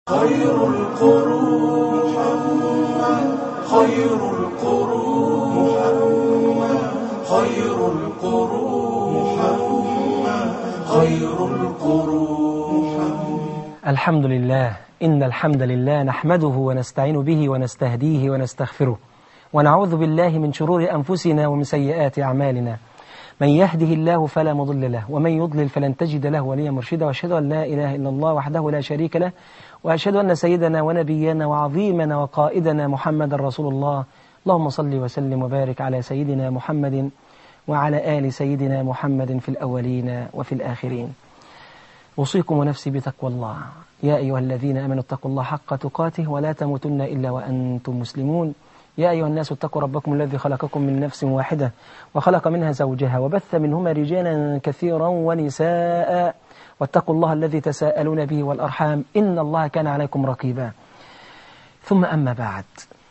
خير القرون محمد، خير القرون محمد، خير القرون محمد، خير القرون محمد. الحمد لله، إن الحمد لله نحمده ونستعين به ونستهديه ونستغفره، ونعوذ بالله من شرور أنفسنا ومن سيئات أعمالنا. من يهده الله فلا مضل له، ومن يضلل فلن تجد له وليا مرشدا، وأشهد أن لا إله إلا الله وحده لا شريك له، وأشهد أن سيدنا ونبينا وعظيمنا وقائدنا محمد رسول الله. اللهم صل وسلم وبارك على سيدنا محمد وعلى آل سيدنا محمد في الأولين وفي الآخرين. أوصيكم ونفسي بتقوى الله، يا أيها الذين آمنوا اتقوا الله حق تقاته ولا تموتن إلا وأنتم مسلمون. يا أيها الناس اتقوا ربكم الذي خلقكم من نفس واحدة وخلق منها زوجها وبث منهما رجالا كثيرا ونساء، واتقوا الله الذي تساءلون به والأرحام إن الله كان عليكم رقيبا. ثم أما بعد،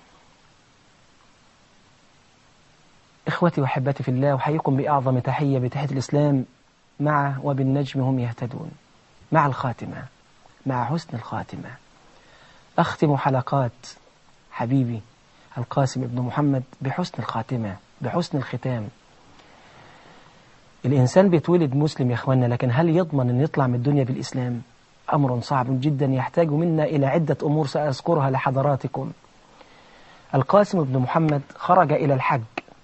إخوتي وحبتي في الله، أحييكم بأعظم تحية بتحية الإسلام، مع وبالنجم هم يهتدون، مع الخاتمة، مع حسن الخاتمة. أختم حلقات حبيبي القاسم ابن محمد بحسن الخاتمة، بحسن الختام. الإنسان بيتولد مسلم يا أخوانا، لكن هل يضمن أن يطلع من الدنيا بالإسلام؟ أمر صعب جدا يحتاج منا إلى عدة أمور سأذكرها لحضراتكم. القاسم ابن محمد خرج إلى الحج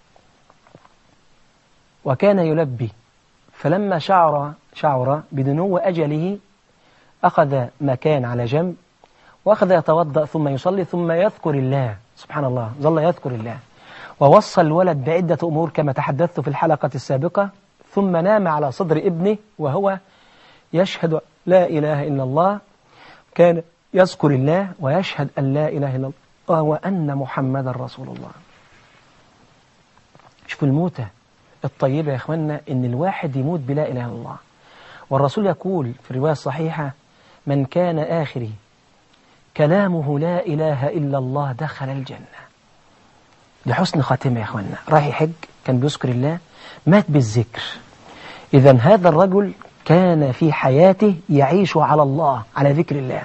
وكان يلبي، فلما شعر بدنو أجله أخذ مكان على جنب وأخذ يتوضأ ثم يصلي ثم يذكر الله. سبحان الله، ظل يذكر الله، ووصى الولد بعدة أمور كما تحدثت في الحلقة السابقة. ثم نام على صدر ابنه وهو يشهد لا إله إلا الله، كان يذكر الله ويشهد أن لا إله إلا الله وأن محمد رسول الله. شوفوا الموتة الطيبة يا أخوانا، إن الواحد يموت بلا إله إلا الله. والرسول يقول في الرواية الصحيحة: من كان آخره كلامه لا إله إلا الله دخل الجنة. لحسن خاتمة يا أخوانا، راح يحج كان بيذكر الله، مات بالذكر. إذن هذا الرجل كان في حياته يعيش على الله، على ذكر الله،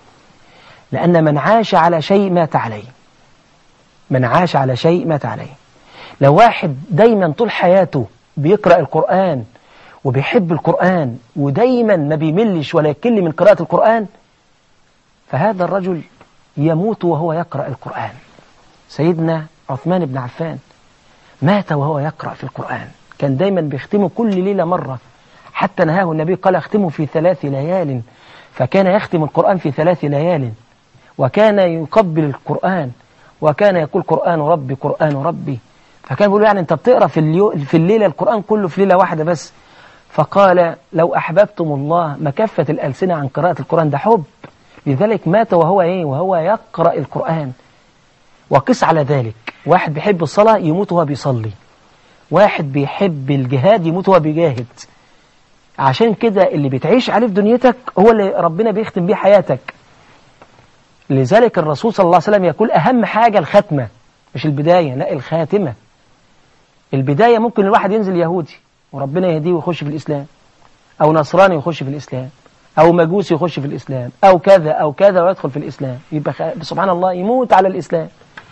لأن من عاش على شيء مات عليه. من عاش على شيء مات عليه. لو واحد دايما طول حياته بيقرأ القرآن وبيحب القرآن ودايما ما بيملش ولا يكل من قراءة القرآن، فهذا الرجل يموت وهو يقرأ القرآن. سيدنا عثمان بن عفان مات وهو يقرأ في القرآن، كان دايما بيختمه كل ليلة مرة، حتى نهاه النبي قال: اختمه في 3 ليال، فكان يختم القرآن في 3 ليال، وكان يقبل القرآن، وكان يقول: قرآن ربي قرآن ربي. فكان بيقول يعني أنت بتقرأ في الليلة القرآن كله في ليلة واحدة بس. فقال: لو أحببتم الله ما كفت الألسنة عن قراءة القرآن، ده حب. لذلك مات وهو وهو يقرأ القرآن. وقس على ذلك، واحد بيحب الصلاة يموت وهو بيصلي، واحد بيحب الجهاد يموت وهو بيجاهد. عشان كده اللي بتعيش عليه في دنيتك هو اللي ربنا بيختم بيه حياتك. لذلك الرسول صلى الله عليه وسلم يقول: أهم حاجة الختمة، مش البداية، لا الخاتمة. البداية ممكن الواحد ينزل يهودي وربنا يهديه ويخش في الإسلام، أو نصراني يخش في الإسلام، أو مجوسي يخش في الإسلام، أو كذا أو كذا ويدخل في الإسلام، يبقى سبحان الله يموت على الإسلام.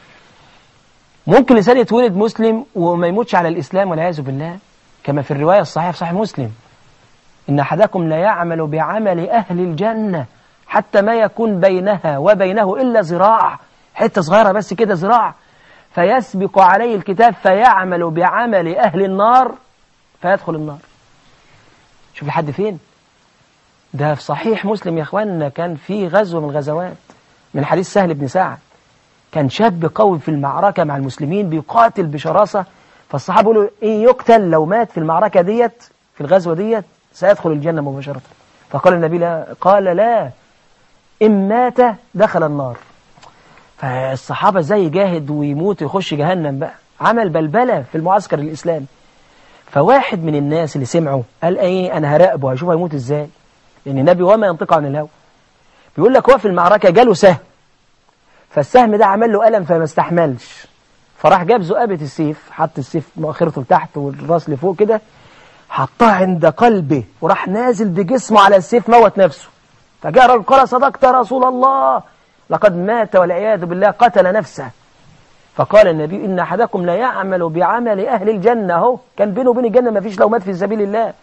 ممكن الإنسان يتولد مسلم وما يموتش على الإسلام والعياذ بالله، كما في الرواية الصحيحة في صحيح مسلم: إن أحدكم لا يعمل بعمل أهل الجنة حتى ما يكون بينها وبينه إلا ذراع، حتة صغيرة بس كده، ذراع، فيسبق عليه الكتاب فيعمل بعمل أهل النار فيدخل النار. شوف لحد فين ده. في صحيح مسلم يا أخواننا، كان في غزوة من الغزوات من حديث سهل بن سعد، كان شاب قوي في المعركة مع المسلمين بيقاتل بشراسة، فالصحابة يقولوا: إيه يقتل لو مات في المعركة ديت، في الغزوة ديت سيدخل الجنة مباشرة. فقال النبي: لا، قال: لا، إن مات دخل النار. فالصحابة ازاي يجاهد ويموت ويخش جهنم بقى؟ عمل بلبلة في المعسكر الإسلامي. فواحد من الناس اللي سمعوا قال: ايه، أنا هراقبه هشوف هيموت ازاي، لأن النبي وما ينطق عن الهوى. بيقول لك هو في المعركة جاله سهم، فالسهم ده عمل له ألم فما استحملش، فراح جاب ذؤابة السيف، حط السيف مؤخرته لتحت والراس لفوق كده، حطها عند قلبه وراح نازل بجسمه على السيف، موت نفسه. فجاء رجل قال صدقت يا رسول الله، لقد مات والعياذ بالله قتل نفسه. فقال النبي إن أحدكم لا يعمل بعمل أهل الجنة، اهو كان بينه وبين الجنة ما فيش لو مات في سبيل الله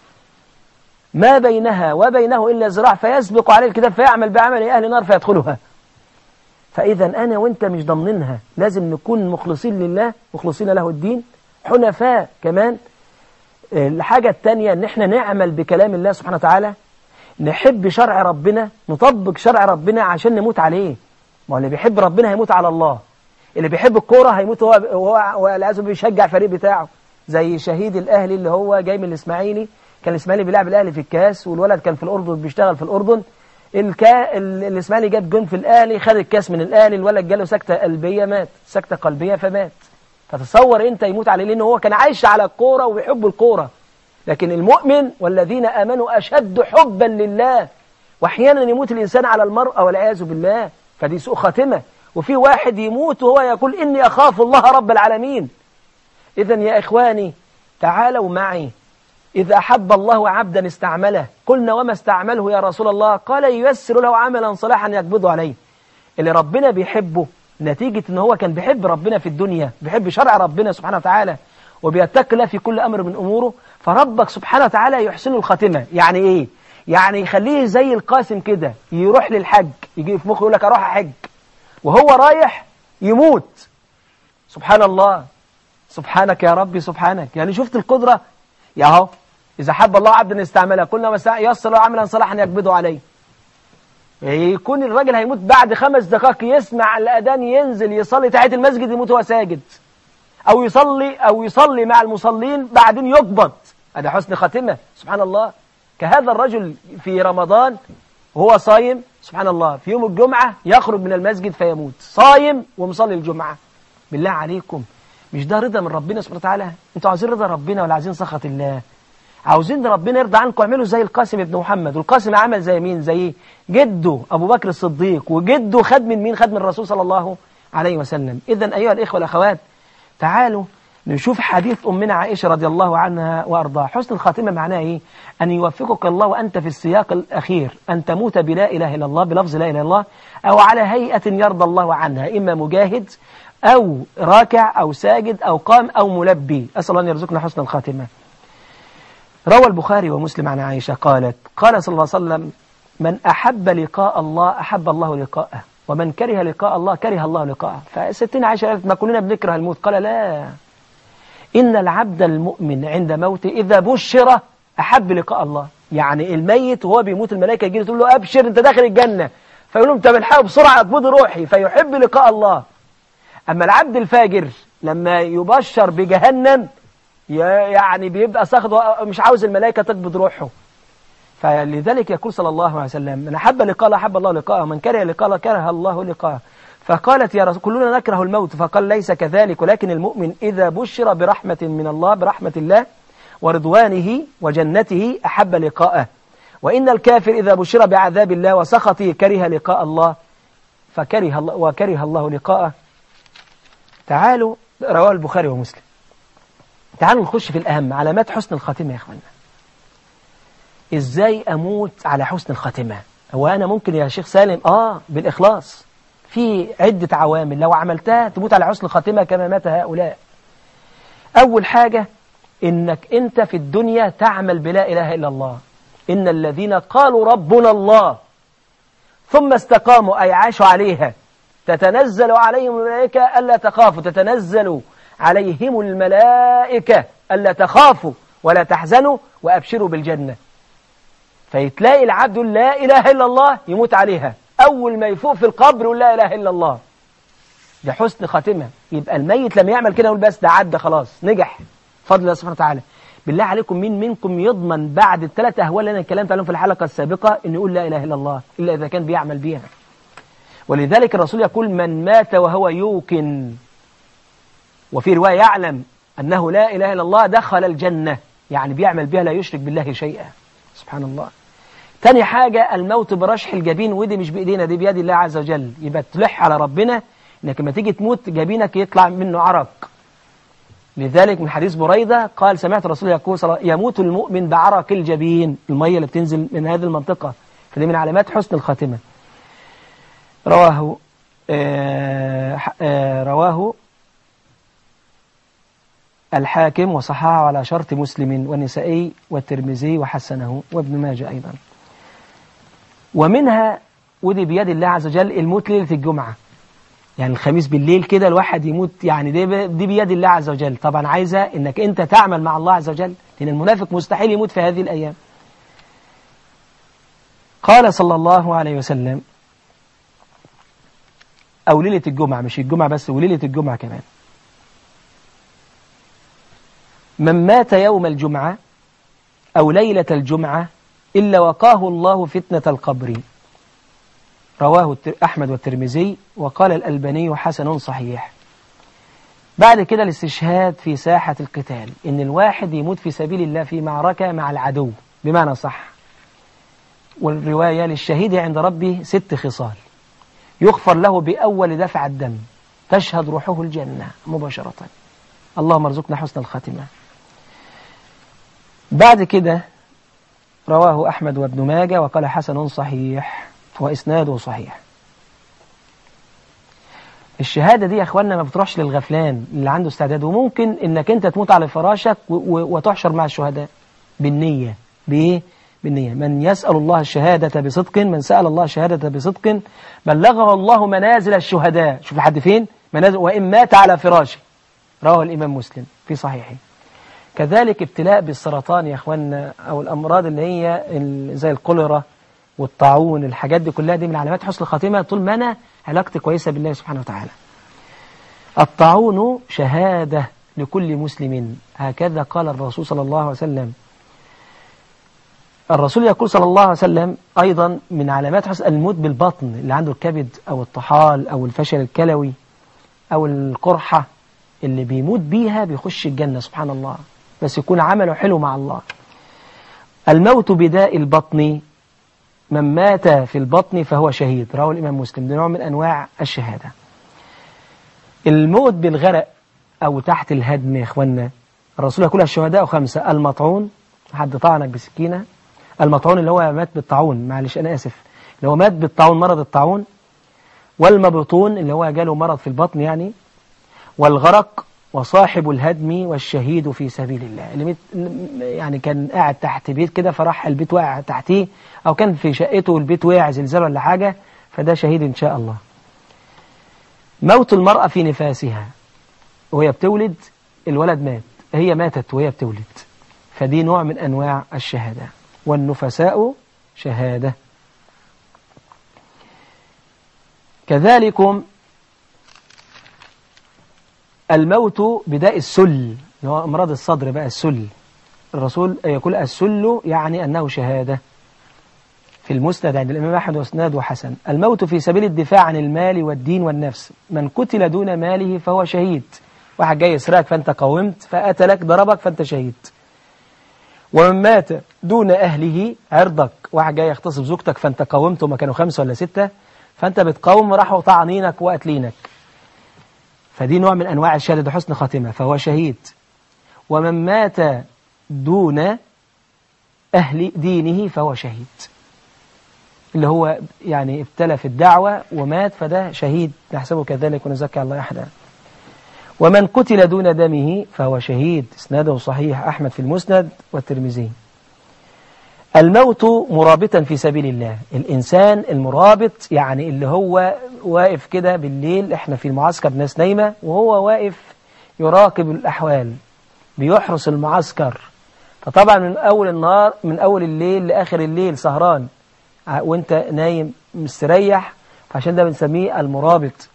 ما بينها وبينه إلا ذراع، فيسبق عليه الكتاب فيعمل بعمل أهل النار فيدخلها. فإذا أنا وإنت مش ضامنينها، لازم نكون مخلصين لله، مخلصين له الدين، حنفاء كمان. الحاجة الثانية إن احنا نعمل بكلام الله سبحانه وتعالى، نحب شرع ربنا، نطبق شرع ربنا عشان نموت عليه. ما هو اللي بيحب ربنا هيموت على الله، اللي بيحب الكورة هيموت هو لازم بيشجع فريق بتاعه، زي شهيد الأهلي اللي هو جاي من الإسماعيلي، كان الإسماعيلي بيلعب الأهلي في الكاس، والولد كان في الأردن بيشتغل في الأردن، الإسماعيلي جاب جون في الأهلي، خد الكاس من الأهلي، الولد جاله سكتة قلبية مات، سكتة قلبية فمات. فتصور أنت يموت عليه، لأنه هو كان عايش على الكورة وبيحب الكورة. لكن المؤمن والذين آمنوا أشد حبا لله، وأحيانا يموت الإنسان على المرأة والعياذ بالله، فدي سوء خاتمة. وفي واحد يموت وهو يقول إني أخاف الله رب العالمين. إذن يا إخواني تعالوا معي، إذا أحب الله عبدا استعمله، قلنا وما استعمله يا رسول الله؟ قال ييسر له عملا صالحا يقبضه عليه. اللي ربنا بيحبه نتيجة إن هو كان بيحب ربنا في الدنيا، بيحب شرع ربنا سبحانه وتعالى، وبيتقي له في كل أمر من أموره، فربك سبحانه وتعالى يحسن الخاتمة. يعني إيه؟ يعني يخليه زي القاسم كده، يروح للحج، يجي في مخه يقول لك أروح أحج، وهو رايح يموت. سبحان الله، سبحانك يا ربي سبحانك. يعني شفت القدرة؟ يا هو إذا حب الله عبدا استعمله، قلنا ييسر له عملا صالحا يقبضه عليه. يكون الراجل هيموت بعد 5 دقائق، يسمع الأذان ينزل يصلي تحية المسجد يموت وهو ساجد، أو يصلي مع المصلين بعدين يقبض. هذا حسن خاتمة. سبحان الله. كهذا الرجل في رمضان وهو صايم، سبحان الله، في يوم الجمعة يخرج من المسجد فيموت، صايم ومصلي الجمعة. بالله عليكم، مش ده رضا من ربنا سبحانه وتعالى؟ انتوا عاوزين رضا ربنا ولا عايزين سخط الله؟ عاوزين ربنا يرضى عنكم، اعملوا زي القاسم ابن محمد. والقاسم عمل زي مين؟ زي جده أبو بكر الصديق، وجده خد من مين؟ خد من الرسول صلى الله عليه وسلم. إذن أيها الإخوة والأخوات، تعالوا نشوف حديث أمنا عائشة رضي الله عنها وأرضاها. حسن الخاتمة معناه إيه؟ أن يوفقك الله وأنت في السياق الأخير أن تموت بلا إله إلا الله، بلفظ لا إله إلا الله، أو على هيئة يرضى الله عنها، إما مجاهد أو راكع أو ساجد أو قام أو ملبي. أسأل الله أن يرزقنا حسن الخاتمة. روى البخاري ومسلم عن عائشة قالت: قال صلى الله عليه وسلم: من أحب لقاء الله أحب الله لقاءه، ومن كره لقاء الله كره الله لقاءه. فستنا عائشة قالت: ما كلنا بنكره الموت؟ قال: لا، إن العبد المؤمن عند موته إذا بشر أحب لقاء الله. يعني الميت وهو بيموت الملائكة يجي تقول له: أبشر أنت داخل الجنة، فيقول لهم: طب الحقوا بسرعة أقبض روحي، فيحب لقاء الله. أما العبد الفاجر لما يبشر بجهنم يعني بيبقى ساخد، مش عاوز الملائكة تقبض روحه. فلذلك يقول صلى الله عليه وسلم: من أحب لقاء الله أحب الله لقاءه، من كره لقاء الله كره الله لقاءه. فقالت: يا رسول كلنا نكره الموت. فقال: ليس كذلك، ولكن المؤمن إذا بشر برحمة من الله، برحمة الله ورضوانه وجنته أحب لقاءه، وإن الكافر إذا بشر بعذاب الله وسخطه كره لقاء الله وكره الله لقاءه. تعالوا، رواه البخاري ومسلم. تعالوا نخش في الأهم، علامات حسن الخاتمة يا أخوانا. إزاي أموت على حسن الخاتمة؟ هو أنا ممكن يا شيخ سالم بالإخلاص؟ في عدة عوامل لو عملتها تموت على حسن الخاتمة كما مات هؤلاء. أول حاجة إنك أنت في الدنيا تعمل بلا إله إلا الله. إن الذين قالوا ربنا الله ثم استقاموا أي عاشوا عليها تتنزل عليهم الملائكة ألا تخافوا، تتنزل عليهم الملائكة ألا تخافوا ولا تحزنوا وأبشروا بالجنة. فيتلاقي العبد لا إله إلا الله يموت عليها، أول ما يفوق في القبر يقول لا إله إلا الله. ده حسن خاتمة. يبقى الميت لما يعمل كده يقول بس ده عدى خلاص، نجح فضل الله سبحانه وتعالى. بالله عليكم، مين منكم يضمن بعد ال3 أهوال اللي أنا اتكلمت عليهم في الحلقة السابقة إنه يقول لا إله إلا الله إلا إذا كان بيعمل بيها؟ ولذلك الرسول يقول: من مات وهو يوقن، وفي رواية يعلم أنه لا إله إلا الله دخل الجنة، يعني بيعمل بها لا يشرك بالله شيئا. سبحان الله. تاني حاجة الموت برشح الجبين، ودي مش بإيدينا، دي بيد الله عز وجل. يبقى تلح على ربنا إنك لما تيجي تموت جبينك يطلع منه عرق. لذلك من حديث بريدة قال: سمعت الرسول يقول: يموت المؤمن بعرق الجبين، المية اللي بتنزل من هذه المنطقة في فدي من علامات حسن الخاتمة. رواه الحاكم وصححه على شرط مسلم والنسائي والترمذي وحسنه وابن ماجه أيضا. ومنها ودي بيد الله عز وجل الموت ليلة الجمعة، يعني الخميس بالليل كده الواحد يموت، يعني دي بيد الله عز وجل. طبعا عايزة انك انت تعمل مع الله عز وجل، لأن المنافق مستحيل يموت في هذه الأيام. قال صلى الله عليه وسلم، أو ليلة الجمعة، مش الجمعة بس، وليلة الجمعة كمان: من مات يوم الجمعة أو ليلة الجمعة إلا وقاه الله فتنة القبر. رواه أحمد والترمذي، وقال الألباني حسن صحيح. بعد كده الاستشهاد في ساحة القتال، إن الواحد يموت في سبيل الله في معركة مع العدو بمعنى صح. والرواية للشهيد عند ربه 6 خصال: يغفر له بأول دفع الدم، تشهد روحه الجنة مباشرة. اللهم ارزقنا حسن الخاتمة. بعد كده رواه أحمد وابن ماجه وقال حسن صحيح وإسناده صحيح. الشهادة دي يا أخواننا ما بتروحش للغفلان اللي عنده استعداد، وممكن إنك أنت تموت على فراشك وتحشر مع الشهداء بالنية. بإيه؟ بالنية. من يسأل الله الشهادة بصدق، من سأل الله الشهادة بصدق بلغه الله منازل الشهداء. شوف لحد فين؟ منازل، وإن مات على فراشه. رواه الإمام مسلم في صحيحه. كذلك ابتلاء بالسرطان يا أخواننا، أو الأمراض اللي هي زي الكوليرا والطاعون، الحاجات دي كلها دي من علامات حسن الخاتمة طول ما أنا علاقتي كويسة بالله سبحانه وتعالى. الطاعون شهادة لكل مسلم، هكذا قال الرسول صلى الله عليه وسلم. الرسول يقول صلى الله عليه وسلم أيضا من علامات حسن الموت بالبطن، اللي عنده الكبد أو الطحال أو الفشل الكلوي أو القرحة، اللي بيموت بيها بيخش الجنة سبحان الله، بس يكون عمله حلو مع الله. الموت بداء البطن، من مات في البطن فهو شهيد. رواه الإمام مسلم. ده نوع من أنواع الشهادة. الموت بالغرق أو تحت الهدم يا إخوانا، الرسول يقول الشهداء 5: المطعون، حد طعنك بسكينة، المطعون اللي هو مات بالطاعون، معلش أنا آسف، اللي هو مات بالطاعون، مرض الطاعون، والمبطون اللي هو جاله مرض في البطن يعني، والغرق، وصاحب الهدم، والشهيد في سبيل الله، اللي يعني كان قاعد تحت بيت كده فراح البيت واقع تحتيه، أو كان في شقته البيت واقع زلزال ولا حاجة، فده شهيد إن شاء الله. موت المرأة في نفاسها وهي بتولد، الولد مات، هي ماتت وهي بتولد، فدي نوع من أنواع الشهادة. والنفساء شهادة. كذلكم الموت بداء السل، اللي هو أمراض الصدر بقى، السل، الرسول يقول السل يعني أنه شهادة. في المسند عند الإمام أحمد واسناد وحسن. الموت في سبيل الدفاع عن المال والدين والنفس، من قتل دون ماله فهو شهيد. واحد جاي يسرقك فأنت قاومت فقتلك ضربك فأنت شهيد. ومن مات دون أهله، عرضك، واحد جاي يغتصب زوجتك فأنت قاومت، وما كانوا 5 ولا 6، فأنت بتقاوم راحوا طعنينك وقتلينك، فدي نوع من أنواع الشهادة حسن خاتمة، فهو شهيد. ومن مات دون أهل دينه فهو شهيد، اللي هو يعني ابتلى في الدعوة ومات، فده شهيد نحسبه كذلك ونزكي الله أحدا. ومن قتل دون دمه فهو شهيد، اسناده صحيح، أحمد في المسند والترمذي. الموت مرابطا في سبيل الله، الإنسان المرابط يعني اللي هو واقف كده بالليل، احنا في المعسكر ناس نايمة وهو واقف يراقب الأحوال، بيحرس المعسكر، فطبعا من أول النهار، من أول الليل لآخر الليل سهران وانت نايم مستريح، فعشان ده بنسميه المرابط.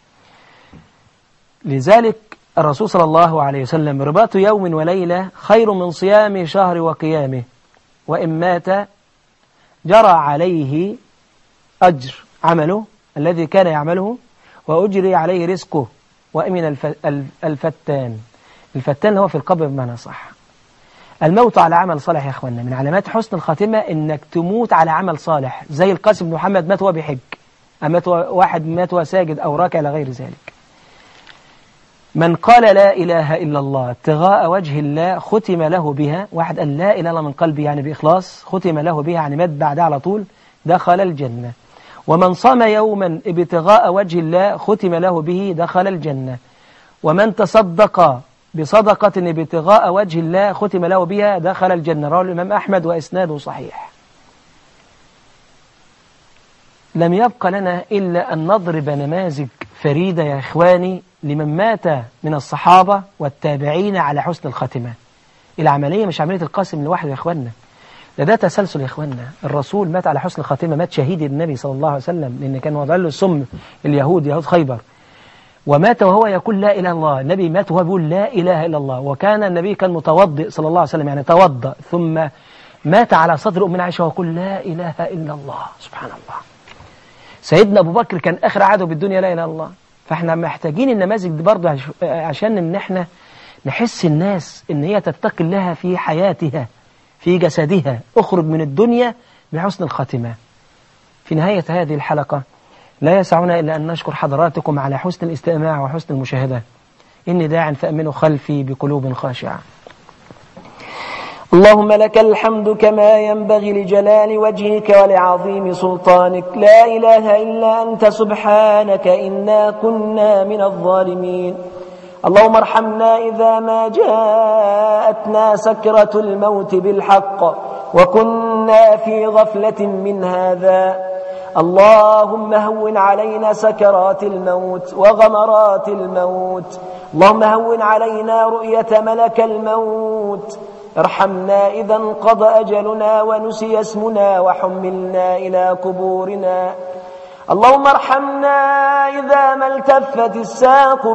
لذلك الرسول صلى الله عليه وسلم: رباط يوم وليلة خير من صيام شهر وقيامه، وإن مات جرى عليه أجر عمله الذي كان يعمله، وأجري عليه رزقه، وأمن الفتان. الفتان هو في القبر بمعنى صح. الموت على عمل صالح يا أخوانا، من علامات حسن الخاتمة إنك تموت على عمل صالح، زي القاسم بن محمد مات وهو بيحج، مات واحد مات وهو ساجد أو راكع إلى غير ذلك. من قال لا إله إلا الله ابتغاء وجه الله ختم له بها، واحد قال لا إله إلا من قلبي يعني بإخلاص، ختم له بها يعني مات بعدها على طول دخل الجنة. ومن صام يوما ابتغاء وجه الله ختم له به دخل الجنة. ومن تصدق بصدقة ابتغاء وجه الله ختم له بها دخل الجنة. رواه الإمام أحمد وإسناده صحيح. لم يبق لنا إلا أن نضرب نماذج فريدة يا إخواني لمن مات من الصحابة والتابعين على حسن الخاتمة. العملية مش عملية القاسم لوحده يا إخواننا، ده تسلسل يا إخواننا. الرسول مات على حسن الخاتمة، مات شهيد النبي صلى الله عليه وسلم، لأن كان وضع له السم اليهود، يهود خيبر، ومات وهو يقول لا إله إلا الله. النبي مات وهو بيقول لا إله إلا الله. وكان النبي كان متوضئ صلى الله عليه وسلم، يعني توضأ ثم مات على صدر أمنا عائشة ويقول لا إله إلا الله. سبحان الله. سيدنا أبو بكر كان آخر عهده بالدنيا لا إله إلا الله. فإحنا محتاجين النماذج دي برضه عشان إن إحنا نحس الناس إن هي تتقي الله في حياتها في جسدها. اخرج من الدنيا بحسن الخاتمة. في نهاية هذه الحلقة لا يسعنا إلا أن نشكر حضراتكم على حسن الاستماع وحسن المشاهدة. إني داع فأمنوا خلفي بقلوب خاشعة. اللهم لك الحمد كما ينبغي لجلال وجهك ولعظيم سلطانك. لا إله إلا أنت سبحانك إنا كنا من الظالمين. اللهم ارحمنا إذا ما جاءتنا سكرة الموت بالحق وكنا في غفلة من هذا. اللهم هون علينا سكرات الموت وغمرات الموت. اللهم هون علينا رؤية ملك الموت. ارحمنا إذا انقضى أجلنا ونسي اسمنا وحملنا إلى قبورنا. اللهم ارحمنا إذا ما التفت الساق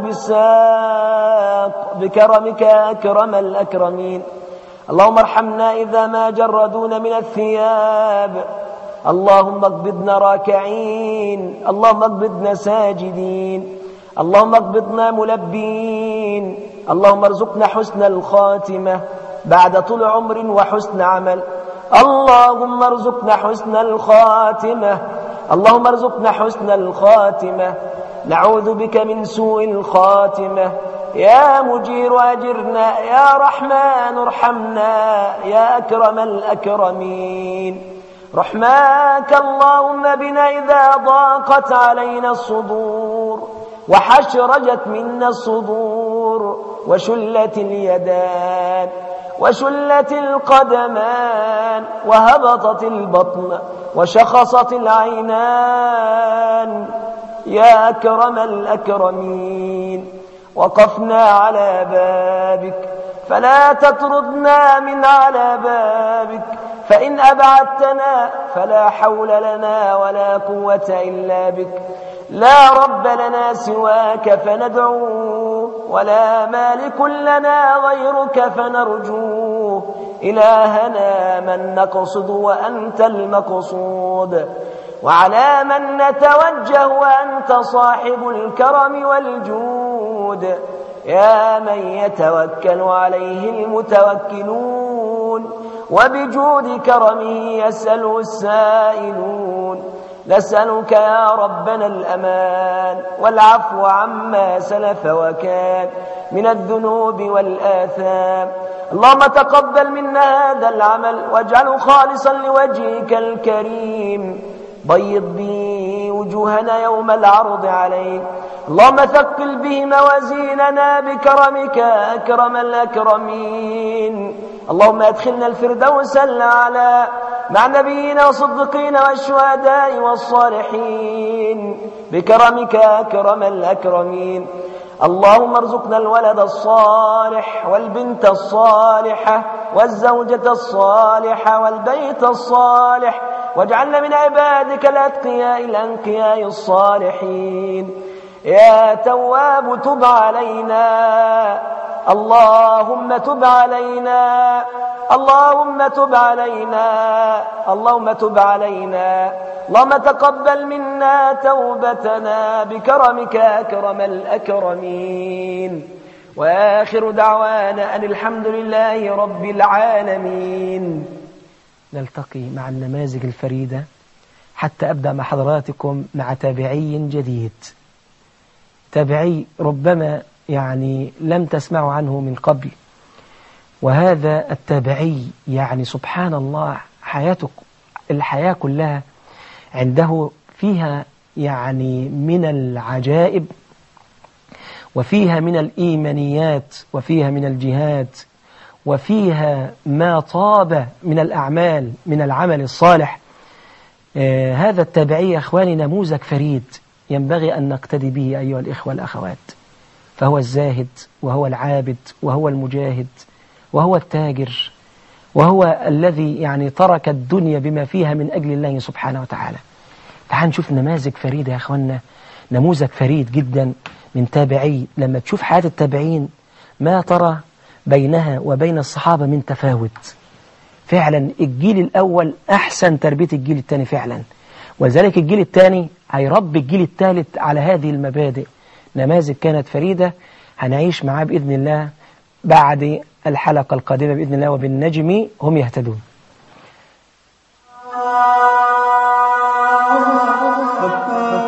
بالساق بكرمك أكرم الأكرمين. اللهم ارحمنا إذا ما جردونا من الثياب. اللهم اقبضنا راكعين. اللهم اقبضنا ساجدين. اللهم اقبضنا ملبين. اللهم ارزقنا حسن الخاتمة بعد طول عمر وحسن عمل. اللهم ارزقنا حسن الخاتمة. اللهم ارزقنا حسن الخاتمة. نعوذ بك من سوء الخاتمة. يا مجير أجرنا. يا رحمن ارحمنا. يا أكرم الأكرمين. رحماك اللهم بنا إذا ضاقت علينا الصدور وحشرجت منا الصدور وشلت اليدان وشلت القدمان وهبطت البطن وشخصت العينان. يا أكرم الأكرمين. وقفنا على بابك فلا تطردنا من على بابك، فإن أبعدتنا فلا حول لنا ولا قوة إلا بك. لا رب لنا سواك فندعوه ولا مالك لنا غيرك فنرجوه. إلهنا من نقصد وأنت المقصود، وعلى من نتوجه وأنت صاحب الكرم والجود. يا من يتوكل عليه المتوكلون وبجود كرمه يسأل السائلون. نسألك يا ربنا الأمان والعفو عما سلف وكان من الذنوب والآثام. اللهم تقبل منا هذا العمل واجعله خالصا لوجهك الكريم. بيض به وجوهنا يوم العرض عليك. اللهم ثقل به موازيننا بكرمك أكرم الأكرمين. اللهم ادخلنا الفردوس الأعلى مع النبيين والصديقين والشهداء والصالحين بكرمك أكرم الأكرمين. اللهم ارزقنا الولد الصالح والبنت الصالحة والزوجة الصالحة والبيت الصالح، واجعلنا من عبادك الأتقياء الأنقياء الصالحين. يا تواب تب علينا. اللهم تب علينا. اللهم تب علينا. اللهم تب علينا. اللهم تقبل منا توبتنا بكرمك أكرم الأكرمين. وآخر دعوانا أن الحمد لله رب العالمين. نلتقي مع النماذج الفريدة حتى أبدأ مع حضراتكم مع تابعي جديد، تابعي ربما يعني لم تسمعوا عنه من قبل. وهذا التابعي يعني سبحان الله حياته الحياة كلها عنده فيها يعني من العجائب، وفيها من الإيمانيات، وفيها من الجهاد، وفيها ما طاب من الأعمال، من العمل الصالح. هذا التابعي يا أخواني نموذج فريد ينبغي أن نقتدي به أيها الإخوة والأخوات. فهو الزاهد، وهو العابد، وهو المجاهد، وهو التاجر، وهو الذي يعني ترك الدنيا بما فيها من أجل الله سبحانه وتعالى. تعال نشوف نماذج فريدة يا أخوانا، نموذج فريد جدا من تابعي. لما تشوف حياة التابعين ما ترى بينها وبين الصحابة من تفاوت. فعلا الجيل الأول أحسن تربية الجيل الثاني فعلا، ولذلك الجيل الثاني هيربي الجيل الثالث على هذه المبادئ. نماذج كانت فريدة هنعيش معاه بإذن الله بعد الحلقة القادمة بإذن الله، وبالنجم هم يهتدون.